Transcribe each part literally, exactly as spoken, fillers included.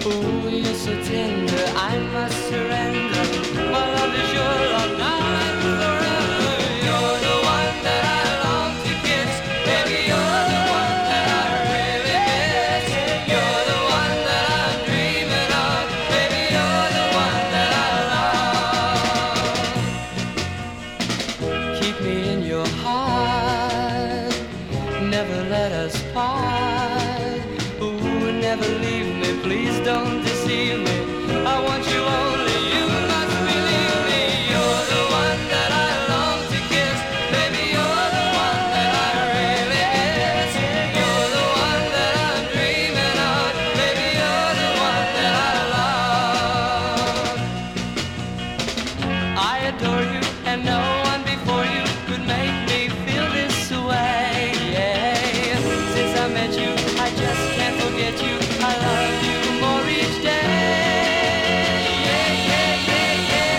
Ooh, you're so tender, I must surrender. My love is your love now and forever. You're the one that I long to kiss. Baby, you're the one that I really miss. You're the one that I'm dreaming of. Baby, you're the one that I love. Keep me in your heart, never let us part. Ooh, never leave me, please don't deceive me. I want you only, you must believe me. You're the one that I long to kiss. Baby, you're the one that I really miss. You're the one that I'm dreaming of. Baby, you're the one that I love. I adore you, and no one before you could make me feel this way. Yeah. Since I met you, I just can't forget you. I love you more each day. Yeah, yeah, yeah, yeah.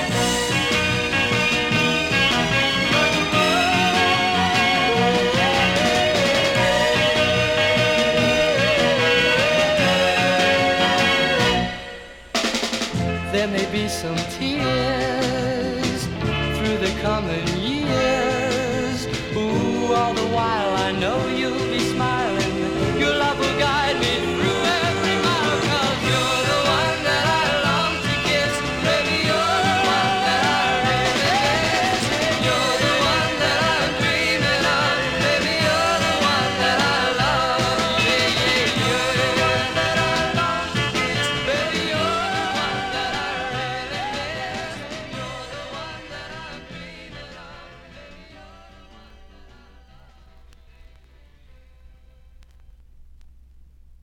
There may be some tears through the coming years.